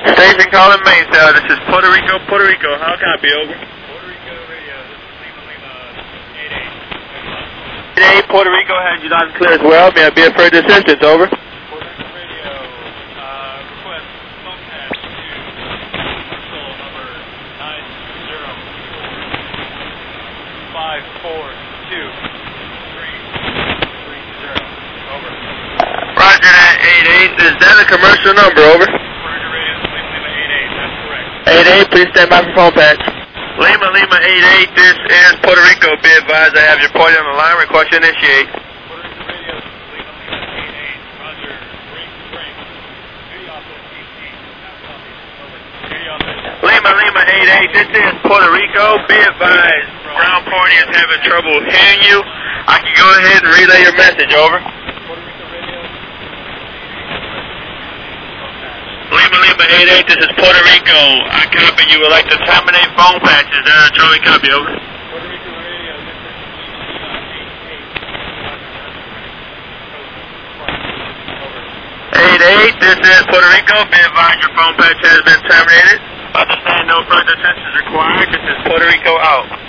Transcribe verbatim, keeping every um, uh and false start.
Station calling main cell. This is Puerto Rico, Puerto Rico. How can I be over? Puerto Rico radio. This is Lima Lima eight eight. eight eight, Puerto Rico has you loud and clear as well. May I be of further assistance? Over. Puerto Rico radio. Uh, request phone patch to commercial number nine zero five four two three three zero. Over. Roger that, eight eight. Is that a commercial number? Over. eight eight, please stand by for phone patch. Lima Lima eight eight, this is Puerto Rico. Be advised I have your party on the line. Request you initiate. Puerto Rico radio, Lima Lima eight eight, Roger, ring, ring. Duty office, D C, half copy, over. Duty office. Lima Lima eight eight, this is Puerto Rico. Be advised, ground party is having trouble hearing you. I can go ahead and relay your message, over. Lima Lima eight eight, this is Puerto Rico. I copy. You would like to terminate phone patches. Uh, Charlie, copy, over. Puerto Rico radio, eight eight, this is Puerto Rico. Be advised your phone patch has been terminated. Understand no further attention is required. This is Puerto Rico out.